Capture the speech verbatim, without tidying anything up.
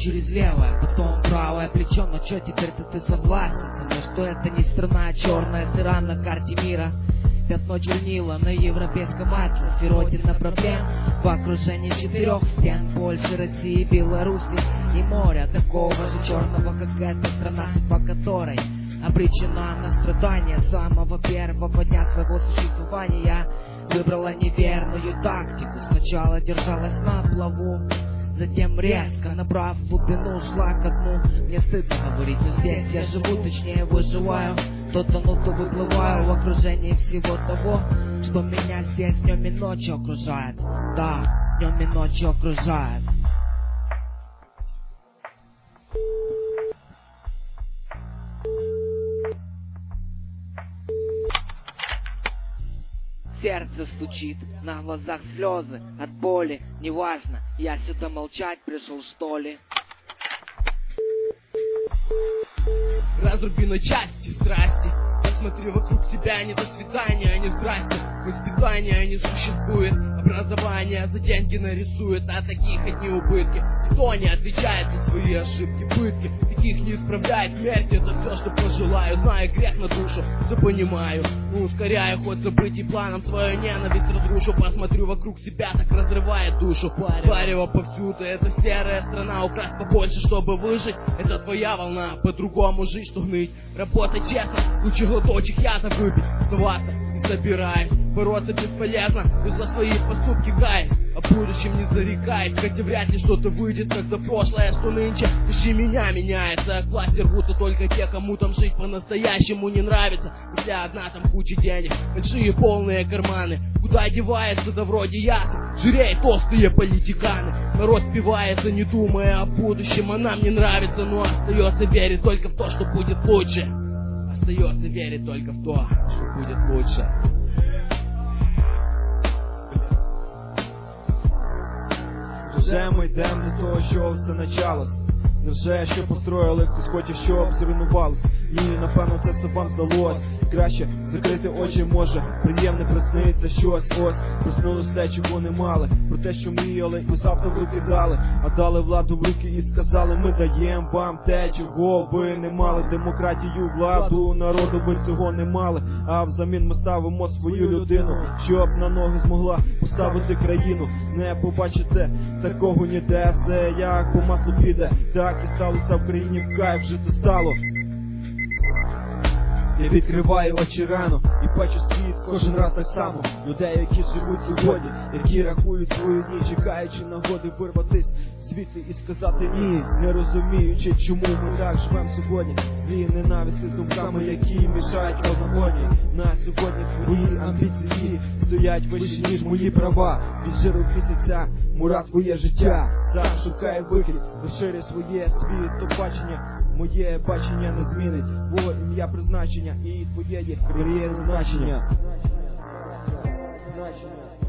через левое, потом правое плечо. Но чё теперь-то ты согласен со мной, что это не страна, а черная дыра на карте мира? Пятно чернила на европейском атласе, родина проблем в окружении четырех стен: Польши, России, Беларуси и моря такого же черного, как эта страна, судьба которой обречена на страдания с самого первого дня своего существования. Я выбрала неверную тактику, сначала держалась на плаву, затем резко, набрав глубину, шла ко дну. Мне стыдно говорить, но здесь я живу, точнее выживаю. То тону, то выплываю в окружении всего того, что меня здесь днем и ночью окружает. Да, днем и ночью окружает. Сердце стучит, на глазах слезы от боли. Неважно, я сюда молчать пришел, что ли. Разруби на части страсти, посмотри вокруг себя, не до свидания, а не здрасте. Воспитания не существует, образование за деньги нарисует, а таких одни убытки. Никто не отвечает за свои ошибки, пытки, таких не исправляет смерть. Это все, что пожелаю, знаю грех на душу, все понимаю. Ну, ускоряю ход событий, планом свою ненависть разрушу. Посмотрю вокруг себя, так разрывает душу. Варево повсюду, это серая страна, украсть побольше, чтобы выжить. Это твоя волна, по-другому жить, что гныть. Работать честно, лучше глоточек яда выпить, сдаваться не собираюсь. Бороться бесполезно, и за свои поступки каюсь. О будущем не зарекаюсь, хотя вряд ли что-то выйдет, когда прошлое, что нынче, души меня меняется. К власти рвутся только те, кому там жить по-настоящему не нравится. Вся одна там куча денег, большие полные карманы. Куда девается, да вроде ясно, жиреют толстые политиканы. Народ спивается, не думая о будущем, а нам не нравится, но остается верить только в то, что будет лучше. Остается верить только в то, что будет лучше. Вже ми йдемо до того, що все почалось. Невже що построїли, хтось хоче, щоб зруйнувалось? Ні, напевно, це все вам здалось. Краще закрити очі, може, приємне присниться щось. Ось, приснулось те, чого не мали. Про те, що мріяли і завтра в руки дали. А дали владу в руки і сказали: ми даємо вам те, чого ви не мали. Демократію, владу, народу ви цього не мали. А взамін ми ставимо свою людину, щоб на ноги змогла поставити країну. Не побачите такого ніде, все як по маслу піде. Так і сталося в країні, в кайф жити стало. Я відкриваю очі рано і бачу світ кожен раз так само. Людей, які живуть сьогодні, які рахують свої дні, чекаючи нагоди вирватись звідси і сказати ні, не розуміючи, чому ми так живемо сьогодні. Злі ненависті з думками, які мішають одна одній. На сьогодні твої амбіції стоять вище, ніж мої права. Від жиру місяця мура твоє життя. Сам шукає вихід, розширює своє світ, бачення. Моє бачення не змінить твоє ім'я призначення і твоєї кар'єри значення. Значення.